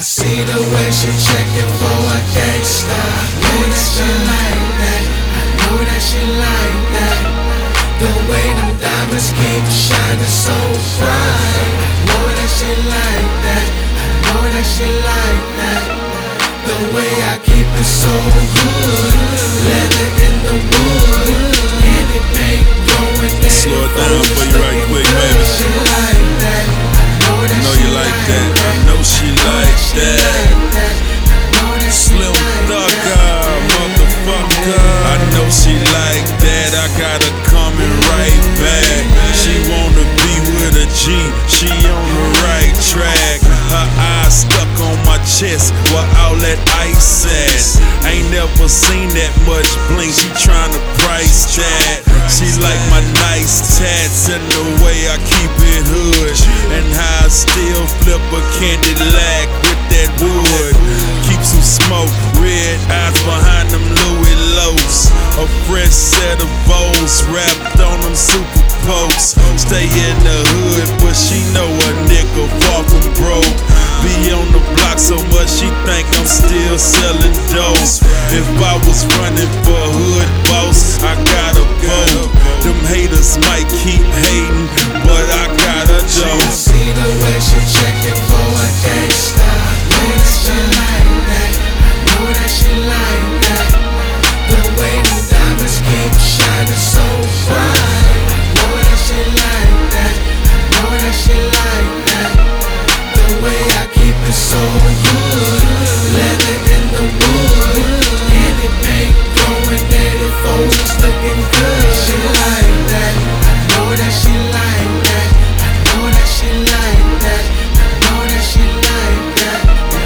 see the way she checking for a gangsta. I know that she like that. I know that she like that. The way them diamonds keep shining so bright. I know that she like that. I know that she like that. The way I keep it so good. Leather in the wood. Anything going there. Slow it down for you right quick, baby. She like that. I know you like that. I know she like that. Slim Thugger, motherfucker. I know she like that. I got her coming right back. She wanna be with a G. She on the right track. Her eyes stuck on my chest where all that ice at. Ain't never seen that much bling. She tryna price that. She like my nice tats and the way I keep it hood, and how I still flip a candy lag with that wood. Keep some smoke, red eyes behind them Louis Lows. A fresh set of Vols wrapped on them super pokes. Stay in the hood, but she know a nigga far from broke. Be on the block so much she think I'm still selling dope. If I was running for hood boss, I got a vote. Them haters might keep hating, but I got a dope. See the way she checking for a gangsta. I know that she like that. I know that she like that. The way them diamonds keep shining so bright. I know that she like that. I know that she like that. The way I keep it so good. Leather in the wood. Anything going there, the phones looking good. She like that. I know that she like that. I know that she like that. I know that she like that.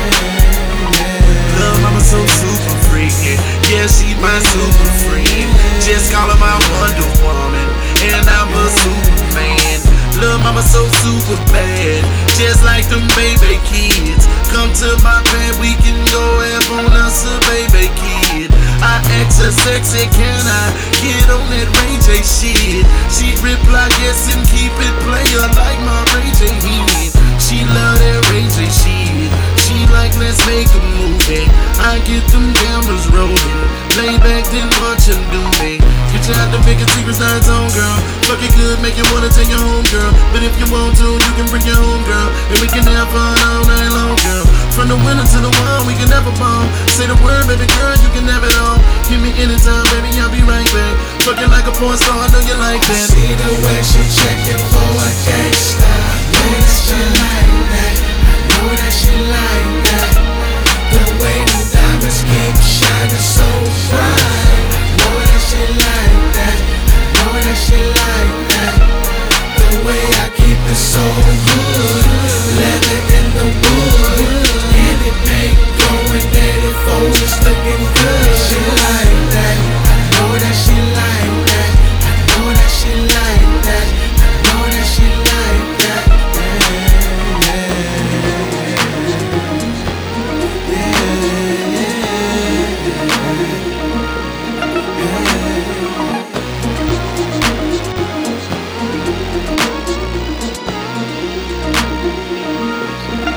Lil' mama so super freaky. Yeah, she my super friend. Just call her my Wonder Woman, and I'm a Superman. Lil' mama so super bad, just like them baby kids. Come to my bed, we can go have on us a baby kid. I ask her sexy, can I get on that Ray J shit? She reply yes and keep it player like my Ray J hit. She love that Ray J shit. She like, let's make a movie. I get them cameras rolling, lay back then watch her do me. Get you out the biggest secrets on its own, girl. Fuck it good, make you wanna take you home, girl. But if you want to, you can bring your home, girl, and we can have fun all night long, girl. From the winter to the wild, we can never bomb. Say the word, baby girl, you can have it all. Give me anytime, baby, I'll be right back. Fucking like a porn star, I know you like that. See the way she checking for a gangsta. I know that she like that. I know that she like that. The way them diamonds keep shining so bright. I know that she like that. I know that she like that. The way I keep it so good. Leather in the wood. Anything going there, the phones looking good. She like that. I know that she like that. I know that she like that. I know that she like that.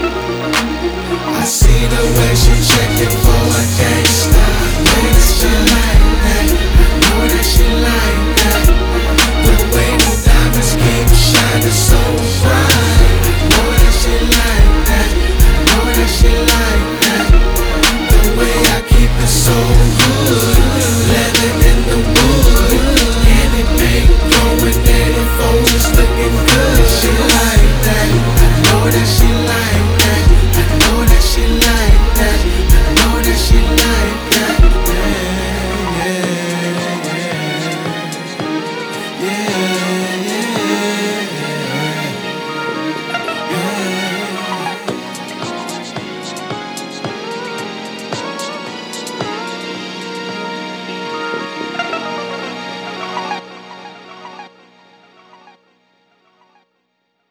I see the way she checking for a gangsta. I know that she like